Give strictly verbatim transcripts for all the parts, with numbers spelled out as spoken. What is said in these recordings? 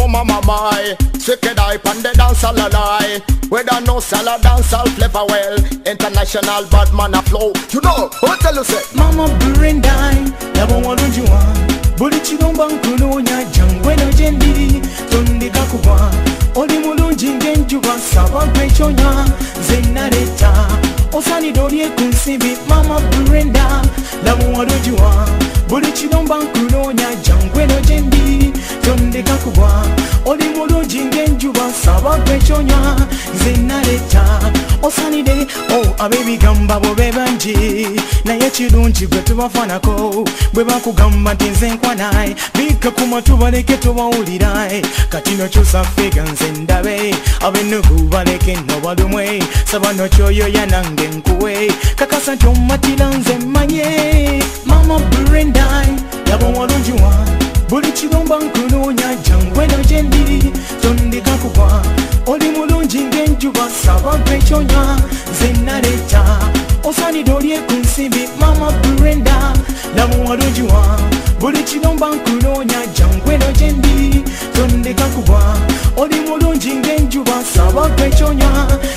mama my. Wicked hype and the dance all a lie. Whether no salad dance all flavor well. International bad man a flow. You know, what tell you say? Mama Brenda, yabo walunjua. Buli chigomba nkuno nya jangwe no jendi. Tondi kakubwa. Oli mulunji ngenjuba saba kwechonya. Zenareta. Osani dorie kunsibi Mama Brenda, yabo walunjua. Buli chigomba nkuno nya jangwe no jendi. Tondi kakubwa. Oli mulunji ngenjuba saba kwechonya. Zenareta. Osani de, oh, a baby gamba bo bebanji. Na ye chirunji gwe tubafanako. Bwe bakugamba tinze nkwanai. Bika kuma tubaleke tubawulirai. Katino chusa fega nze ndabe. Abenugu baleke no balumwe. Sabano choyo yanange nkuwe. Kakasa chomatila nze manye. Mama Brenda, yabo walunjiwa. Buli chigomba nkunonya jangwe no jendi. Tondi kakubwa. Oli mulunji ngenjuba saba kwechonya. Zenareta. Osani dorie kunsibi Mama Brenda, lamu walunjiwa. Buli chigomba nkunonya jangwe no jendi. Tonde kakubwa. Oli mulunji ngenjuba saba kwechonya.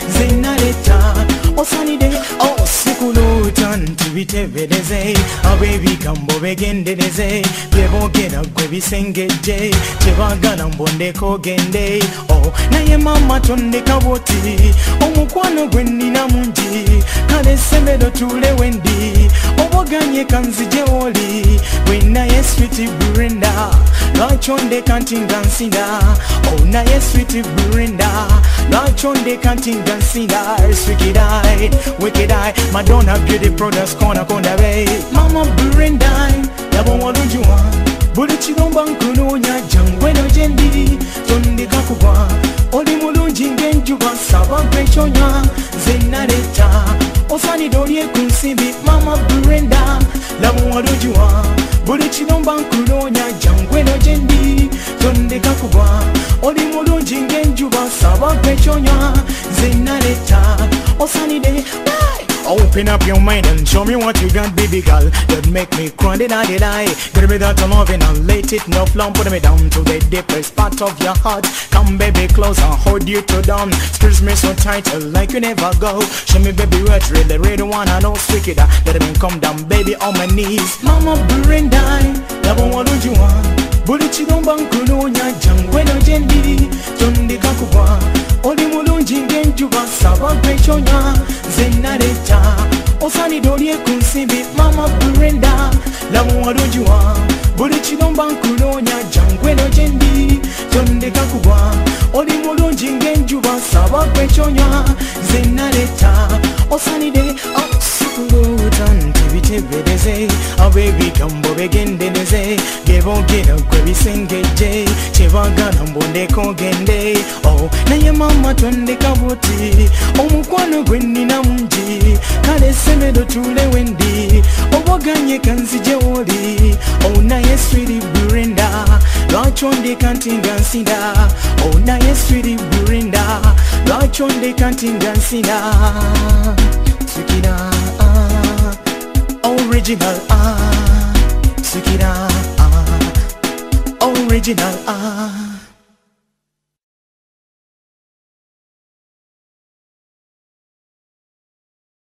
Zenareta. Osani de, oh sikulutan tibiteveleze. Abebi kambo begendeleze. Byebogera gwe bisengeje. Tebagala mbondeko gende. Oh, naye mama tonde kaboti. Omukwano gwe nina mungi. Kale sembedo tule wendi. Oboganye kanzije oli. When naye sweet Brenda. Lachonde kantingansida. Oh, naye sweet Brenda. Lachonde kantingansida. Wicked eye, wicked eye. Madonna beauty products kona konda bay. Mama Brenda, yabo walunjiwa. Buli chigomba nkunonya jangwe no jendi. Tondi kakubwa. Oli mulunji ngenjuba saba kwechonya. Zenareta. Osani dorie kunsibi Mama Brenda, lamu walunjiwa. Buli chigomba nkunonya jangwe no jendi. Tondi kakubwa. Oli mulunji ngenjuba saba kwechonya. Zenareta. Osani de, open up your mind and show me what you got, baby girl. That make me cry, then I did I. Give me that loving and let it no flum. Put me down to the deepest part of your heart. Come baby close and hold you to down. Squeeze me so tight like you never go. Show me baby what really, really wanna know. Stick it up, let me come down baby on my knees. Mama Brenda, yabo walunjiwa. Buli chigomba nkunonya jangwe no jendi. Tondi kakubwa. Oli mulunji ngenjuba saba kwechonya. Zenareta. Osani dorie kunsibi Mama Brenda, lamu walunjiwa. Buli chigomba nkunonya jangwe no jendi. Tonde kakubwa. Oli mulunji ngenjuba saba kwechonya. Zenareta. Osani de, oh sikulutan tibiteveleze. Abebi kambo begendeleze. Gebogera gwe bisengeje. Tebagala mbondeko gende. Oh, naye mama tonde kaboti. Omukwano gwe nina mungi. Kale semedo tule wendi. Oboganye kanzije oli. Oh, naye sweet Brenda. Lachonde kantingansida. Oh, naye sweet Brenda. Lachonde kantingansida. Sukira, ah, original, ah, Sukira, ah, original, ah.